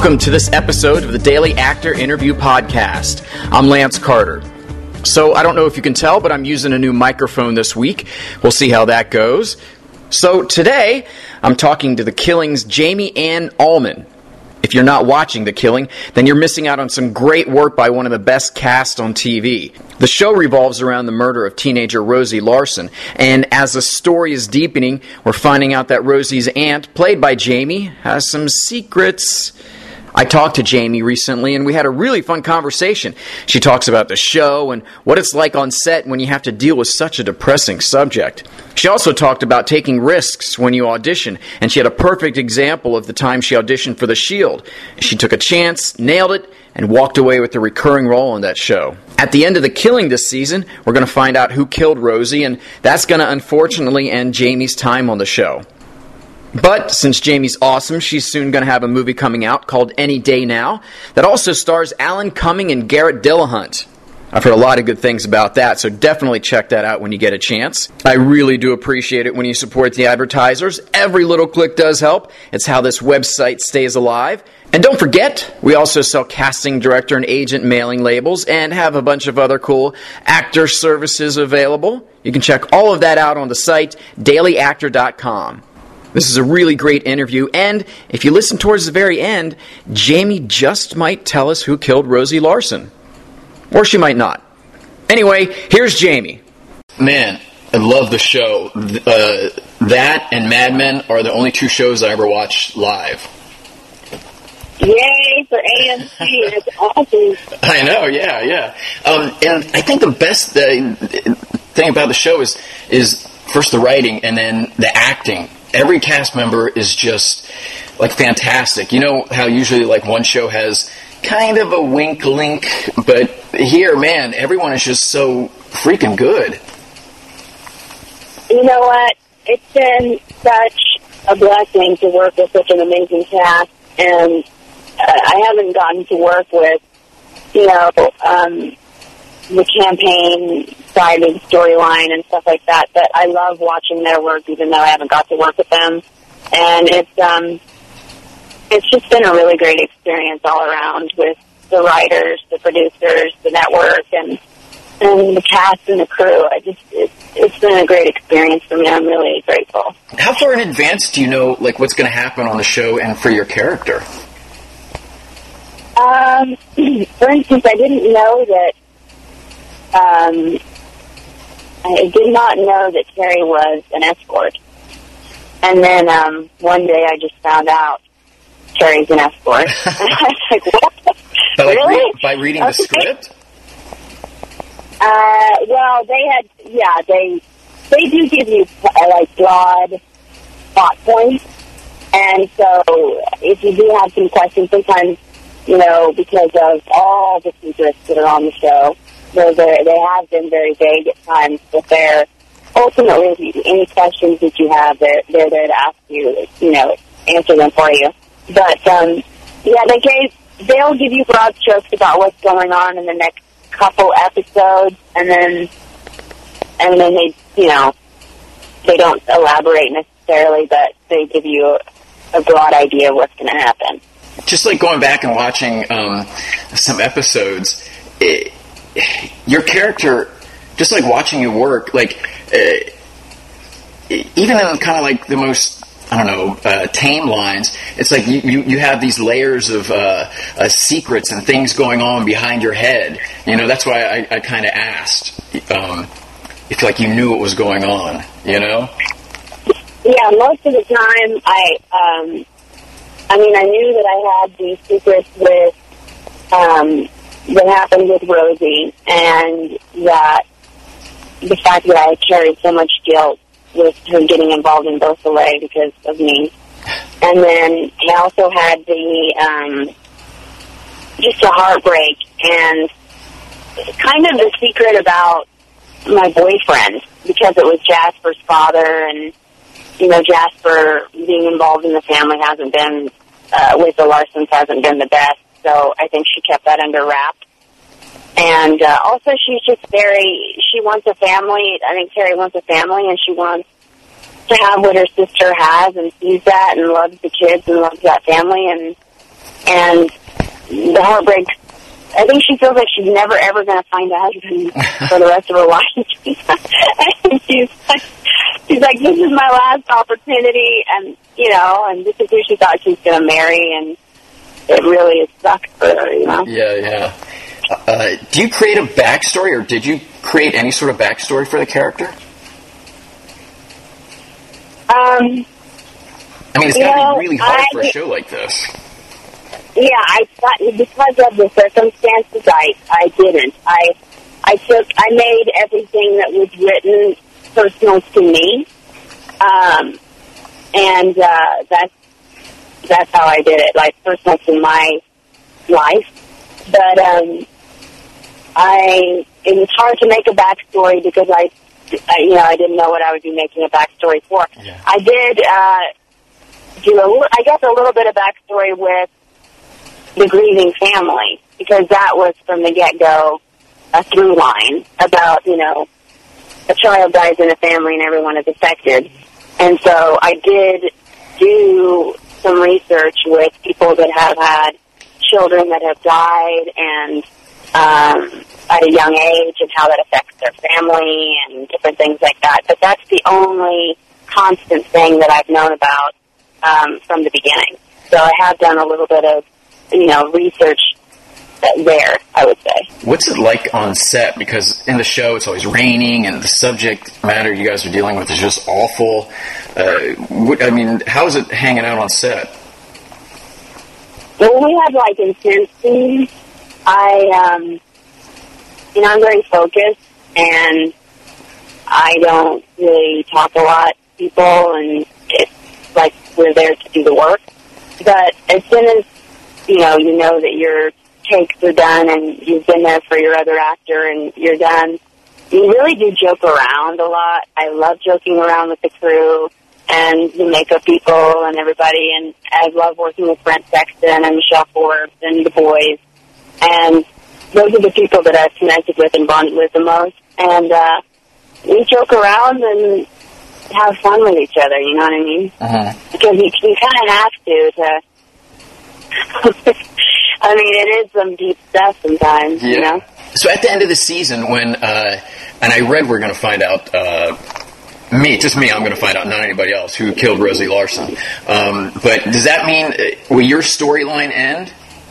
Welcome to this episode of the Daily Actor Interview Podcast. I'm Lance Carter. So I don't know if you can tell, but I'm using a new microphone this week. We'll see how that goes. So today, I'm talking to The Killing's Jamie Ann Allman. If you're not watching The Killing, then you're missing out on some great work by one of the best casts on TV. The show revolves around the murder of teenager Rosie Larson, and as the story is deepening, we're finding out that Rosie's aunt, played by Jamie, has some secrets. I talked to Jamie recently, and we had a really fun conversation. She talks about the show and what it's like on set when you have to deal with such a depressing subject. She also talked about taking risks when you audition, and she had a perfect example of the time she auditioned for The Shield. She took a chance, nailed it, and walked away with a recurring role on that show. At the end of The Killing this season, we're going to find out who killed Rosie, and that's going to unfortunately end Jamie's time on the show. But since Jamie's awesome, she's soon going to have a movie coming out called Any Day Now that also stars Alan Cumming and Garrett Dillahunt. I've heard a lot of good things about that, so definitely check that out when you get a chance. I really do appreciate it when you support the advertisers. Every little click does help. It's how this website stays alive. And don't forget, we also sell casting director and agent mailing labels and have a bunch of other cool actor services available. You can check all of that out on the site, dailyactor.com. This is a really great interview, and if you listen towards the very end, Jamie just might tell us who killed Rosie Larson. Or she might not. Anyway, here's Jamie. Man, I love the show. That and Mad Men are the only two shows I ever watched live. Yay for AMC. It's awesome. I know, yeah. And I think the best thing about the show is first the writing and then the acting. Every cast member is just, like, fantastic. You know how usually, like, one show has kind of a wink-link, but here, man, everyone is just so freaking good. You know what? It's been such a blessing to work with such an amazing cast, and I haven't gotten to work with, the campaign side of the storyline and stuff like that, but I love watching their work even though I haven't got to work with them. And it's just been a really great experience all around with the writers, the producers, the network, and the cast and the crew. It's been a great experience for me. I'm really grateful. How far in advance do you know, like, what's going to happen on the show and for your character? For instance, I didn't know that I did not know that Carrie was an escort. And then one day I just found out Carrie's an escort. I was like, what? Really? By reading the script? Well, they do give you, broad thought points. And so if you do have some questions, sometimes, because of all the secrets that are on the show, they have been very vague at times, but they're ultimately, any questions that you have, they're there to ask you, answer them for you. But, they'll give you broad strokes about what's going on in the next couple episodes, and then they don't elaborate necessarily, but they give you a broad idea of what's going to happen. Just like going back and watching some episodes, your character, just like watching you work, like, even in kind of like the most, tame lines, it's like you have these layers of secrets and things going on behind your head. That's why I kind of asked if, like, you knew what was going on, Yeah, most of the time, I knew that I had these secrets with, that happened with Rosie, and that the fact that I carried so much guilt with her getting involved in Beausoleil because of me. And then I also had just a heartbreak and kind of the secret about my boyfriend, because it was Jasper's father, and, Jasper being involved in the family hasn't been, with the Larsons hasn't been the best. So I think she kept that under wraps. And also she's just she wants a family. I think Carrie wants a family, and she wants to have what her sister has and sees that and loves the kids and loves that family. And And the heartbreak, I think she feels like she's never, ever going to find a husband for the rest of her life. And she's like, this is my last opportunity, and, you know, and this is who she thought she was going to marry, and it really has sucked for her, you know? Yeah. Do you create a backstory, or did you create any sort of backstory for the character? I mean, it's got to be really hard for a show like this. Yeah, I thought because of the circumstances, I didn't. I made everything that was written personal to me, and that's how I did it, like personal to my life. But it was hard to make a backstory because I didn't know what I would be making a backstory for. Yeah. I did do a little bit of backstory with the grieving family, because that was from the get-go a through line about, you know, a child dies in a family and everyone is affected. And so I did do some research with people that have had children that have died and at a young age, and how that affects their family and different things like that. But that's the only constant thing that I've known about from the beginning. So I have done a little bit of, you know, research there, I would say. What's it like on set? Because in the show it's always raining, and the subject matter you guys are dealing with is just awful. How is it hanging out on set? Well, we have, like, intense scenes. I'm very focused, and I don't really talk a lot to people, and it's like we're there to do the work. But as soon as, you know that your takes are done and you've been there for your other actor and you're done, you really do joke around a lot. I love joking around with the crew and the makeup people and everybody, and I love working with Brent Sexton and Michelle Forbes and the boys. And those are the people that I've connected with and bonded with the most. And we joke around and have fun with each other, you know what I mean? Uh-huh. Because you kind of have to I mean, it is some deep stuff sometimes, you know? So at the end of the season, when, and I read we're going to find out, I'm going to find out, not anybody else, who killed Rosie Larson. But does that mean, will your storyline end?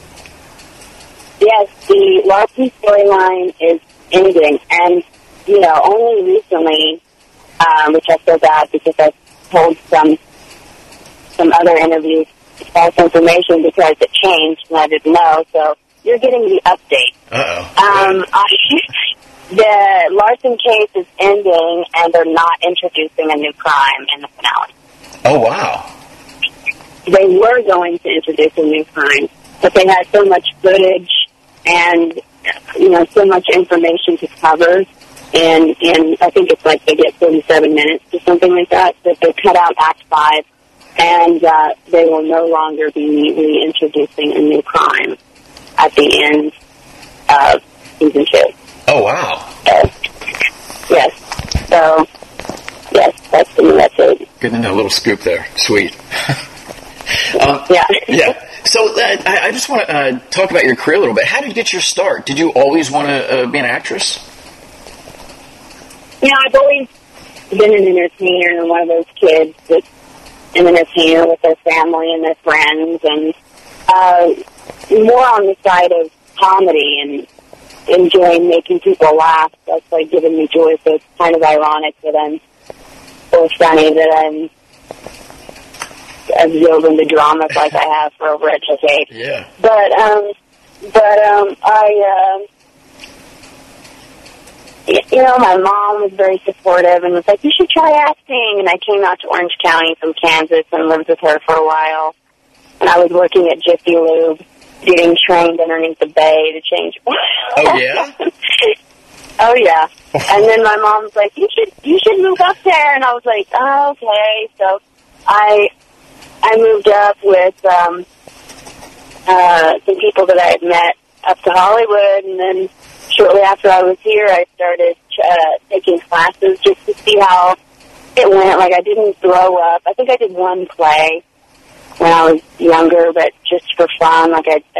Yes, the Larson storyline is ending. And, you know, only recently, which I feel bad because I told some other interviews false information because it changed and I didn't know. So you're getting the update. Uh-oh. The Larson case is ending, and they're not introducing a new crime in the finale. Oh, wow. They were going to introduce a new crime, but they had so much footage and, you know, so much information to cover. And I think it's like they get 47 minutes or something like that they cut out Act 5. And they will no longer be reintroducing a new crime at the end of season 2. Oh, wow. Yes. So, yes, that's it. Good to know, a little scoop there. Sweet. Yeah. Yeah. So I just want to talk about your career a little bit. How did you get your start? Did you always want to be an actress? You know, I've always been an entertainer and one of those kids that an entertainer with their family and their friends, and more on the side of comedy and enjoying making people laugh. That's like giving me joy. So it's kind of ironic that or funny that I'm absorbing the dramas like I have for over a decade. Yeah. But you know, my mom was very supportive and was like, you should try acting. And I came out to Orange County from Kansas and lived with her for a while. And I was working at Jiffy Lube, getting trained underneath the bay to change oil. Oh, yeah? Oh, yeah. And then my mom was like, you should move up there. And I was like, oh, okay. So I moved up with some people that I had met up to Hollywood, and then shortly after I was here, I started taking classes just to see how it went. Like, I didn't grow up. I think I did one play, when I was younger, but just for fun. Like, I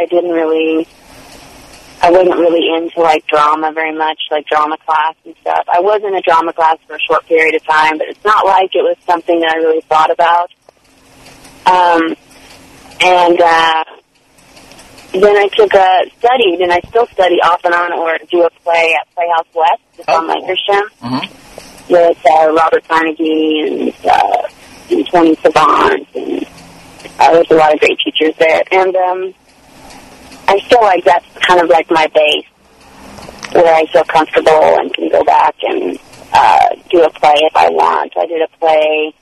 wasn't really into, like, drama very much, like drama class and stuff. I was in a drama class for a short period of time, but it's not like it was something that I really thought about. Then I studied, and I still study off and on, or do a play at Playhouse West. It's on Lankershim. Mm-hmm. With Robert Carnegie and Tony Savant, and there's a lot of great teachers there. And I feel like that's kind of like my base, where I feel comfortable and can go back and do a play if I want. I did a play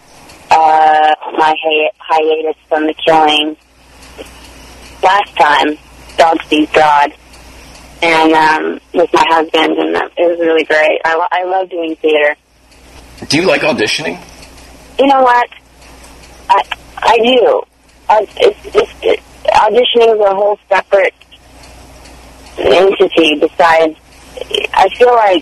my hiatus from the killing last time, Dog Sees God, and with my husband, and it was really great. I love doing theater. Do you like auditioning? You know what? I do. Auditioning is a whole separate entity besides, I feel like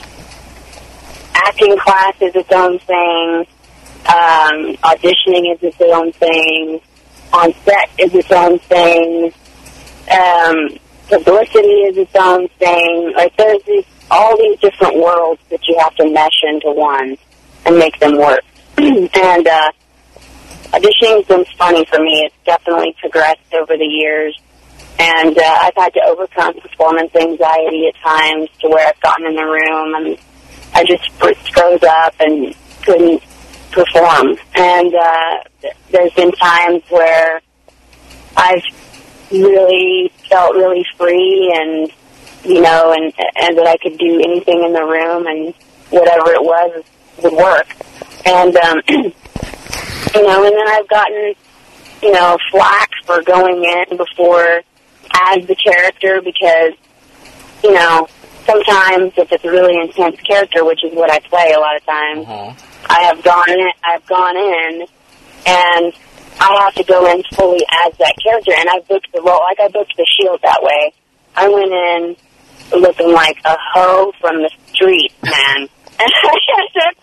acting class is its own thing, auditioning is its own thing, on set is its own thing, publicity is its own thing. Like, there's all these different worlds that you have to mesh into one and make them work. And auditioning's been funny for me. It's definitely progressed over the years. And I've had to overcome performance anxiety at times, to where I've gotten in the room and I just froze up and couldn't perform. And there's been times where I've really felt really free, and and that I could do anything in the room, and whatever it was would work. And and then I've gotten flack for going in before as the character, because sometimes if it's a really intense character, which is what I play a lot of times, I've gone in and I have to go in fully as that character, and I booked the role, like I booked The Shield that way. I went in looking like a hoe from the street, man. as if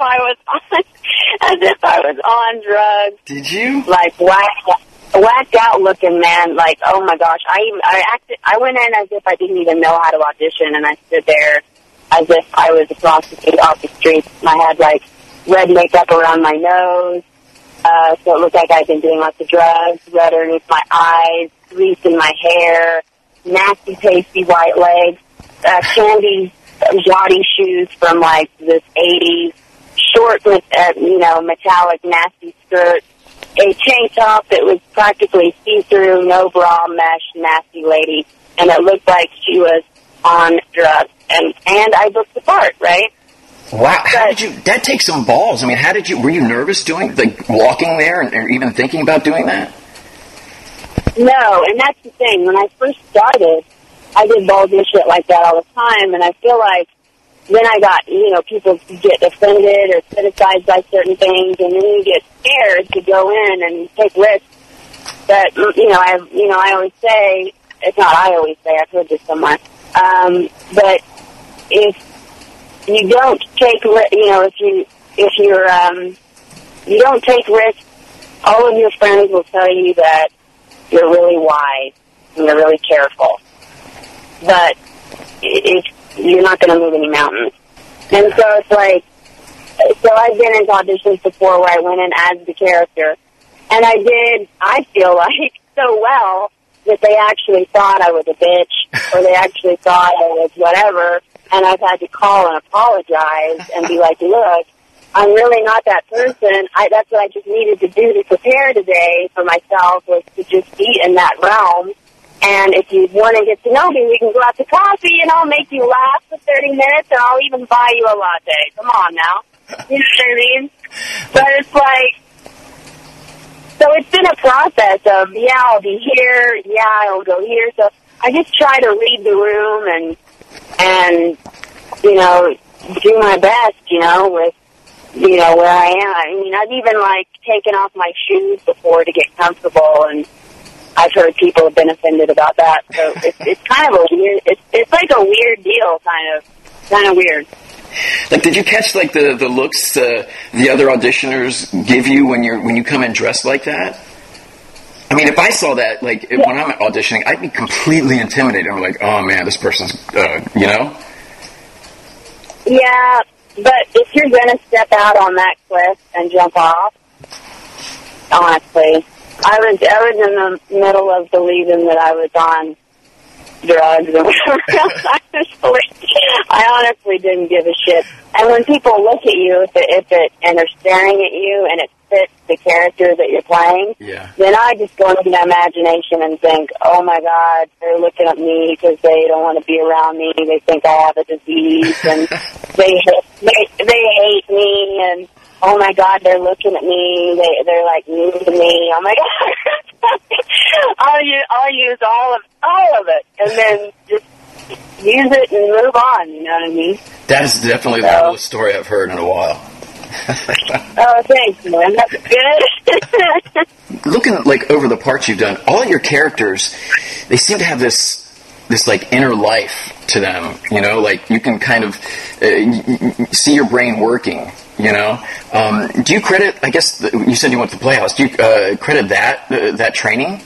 I was on drugs. Did you? Like whacked out looking, man. Like, oh my gosh. I went in as if I didn't even know how to audition, and I stood there as if I was a prostitute off the streets. And I had like red makeup around my nose, so it looked like I'd been doing lots of drugs, red underneath my eyes, grease in my hair, nasty pasty white legs, candy Jody shoes from like this 80s, short with metallic nasty skirt, a tank top that was practically see-through, no bra, mesh, nasty lady, and it looked like she was on drugs. And I looked the part, right? Wow, that takes some balls. I mean, were you nervous walking there or even thinking about doing that? No, and that's the thing. When I first started, I did balls and shit like that all the time, and I feel like then I got, people get offended or criticized by certain things, and then you get scared to go in and take risks. But, I always say, it's not I always say, I've heard this somewhere, but if you don't take, if you don't take risks, all of your friends will tell you that you're really wise and you're really careful. But you're not going to move any mountains. And so it's like, I've been in auditions before where I went in as the character, and I feel like, so well that they actually thought I was a bitch, or they actually thought I was whatever, and I've had to call and apologize and be like, look, I'm really not that person. That's what I just needed to do to prepare today for myself, was to just be in that realm. And if you want to get to know me, we can go out to coffee, and I'll make you laugh for 30 minutes, and I'll even buy you a latte. Come on now. You know what I mean? But it's like, so it's been a process of, I'll be here, I'll go here. So I just try to read the room and do my best, with, where I am. I mean, I've even, taken off my shoes before to get comfortable, and I've heard people have been offended about that. So it's kind of a weird, it's like a weird deal, kind of weird. Like, did you catch, the looks the other auditioners give you when you come in dressed like that? I mean, if I saw that, like, when I'm auditioning, I'd be completely intimidated. I'm like, oh, man, this person's, you know? Yeah, but if you're going to step out on that cliff and jump off, honestly, I was in the middle of believing that I was on drugs and whatever else. I honestly didn't give a shit. And when people look at you, and they're staring at you, and it fits the character that you're playing, then I just go into my imagination and think, oh my God, they're looking at me because they don't want to be around me. They think I have a disease, and they hate me, and oh my God, they're looking at me. They're like mean to me. Oh my God, I'll use all of it, and then just use it and move on. You know what I mean? That is definitely the coolest story I've heard in a while. Oh, thanks, man. That's good. Looking like over the parts you've done, all your characters, they seem to have this like inner life to them. You know, like you can kind of see your brain working. You know, do you credit? I guess you said you went to the Playhouse. Do you credit that training?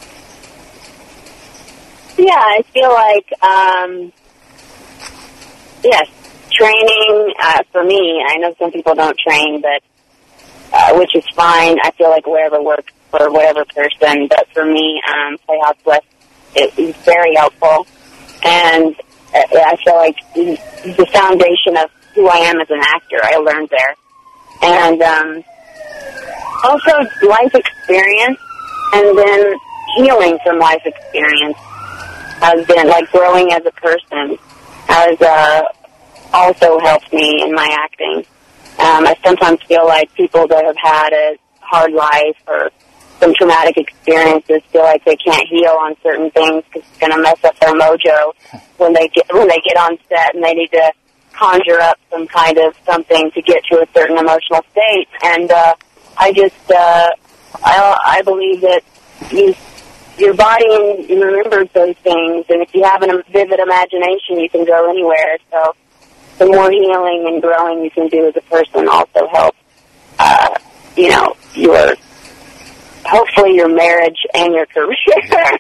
Yeah, I feel like yes, training for me. I know some people don't train, but which is fine. I feel like whatever works for whatever person. But for me, Playhouse West is very helpful, and I feel like the foundation of who I am as an actor, I learned there. And also life experience, and then healing from life experience has been, like, growing as a person has also helped me in my acting. I sometimes feel like people that have had a hard life or some traumatic experiences feel like they can't heal on certain things because it's going to mess up their mojo when they get on set, and they need to conjure up some kind of something to get to a certain emotional state. And I believe that your body remembers those things, and if you have a vivid imagination, you can go anywhere. So the more healing and growing you can do as a person also helps, hopefully your marriage and your career.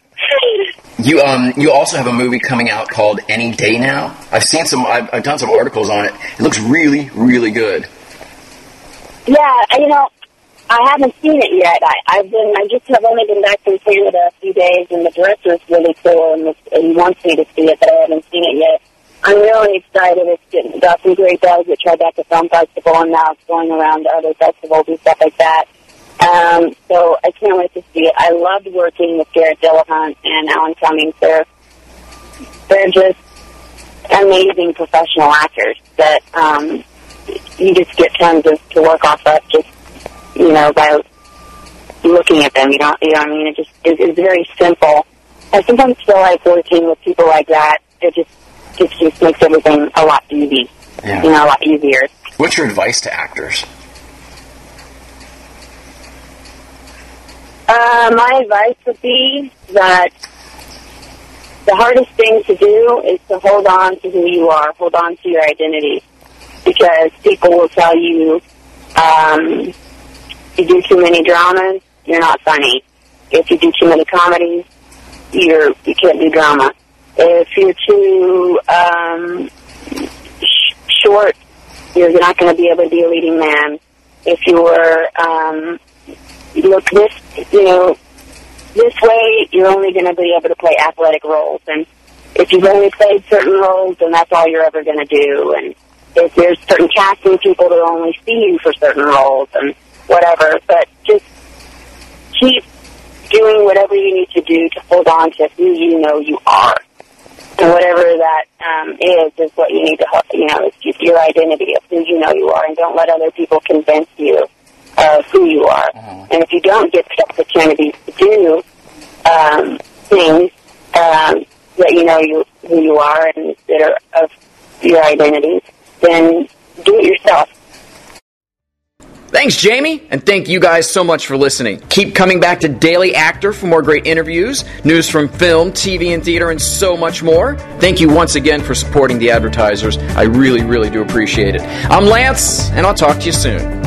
You also have a movie coming out called Any Day Now. I've done some articles on it. It looks really, really good. Yeah, I haven't seen it yet. I just have only been back from Canada a few days, and the director is really cool, and he wants me to see it, but I haven't seen it yet. I'm really excited. It's got some great buzz at Tribeca Film Festival, and now it's going around to other festivals and stuff like that. So I can't wait to see it. I loved working with Garrett Dillahunt and Alan Cummings. They're just amazing professional actors that you just get tons to work off of just, by looking at them. You know what I mean? It's very simple. I sometimes feel like working with people like that, it just makes everything a lot easy. Yeah. A lot easier. What's your advice to actors? My advice would be that the hardest thing to do is to hold on to who you are, hold on to your identity, because people will tell you, if you do too many dramas, you're not funny. If you do too many comedies, you can't do drama. If you're too short, you're not going to be able to be a leading man. If you're look this way, you're only going to be able to play athletic roles. And if you've only played certain roles, then that's all you're ever going to do. And if there's certain casting people that only see you for certain roles and whatever, but just keep doing whatever you need to do to hold on to who you know you are. And whatever that is what you need to, is your identity of who you know you are, and don't let other people convince you of who you are. And if you don't get the opportunities to do things that you know who you are and that are of your identity, then do it yourself. Thanks, Jamie, and thank you guys so much for listening. Keep coming back to Daily Actor for more great interviews, news from film, TV, and theater, and so much more. Thank you once again for supporting the advertisers. I really, really do appreciate it. I'm Lance, and I'll talk to you soon.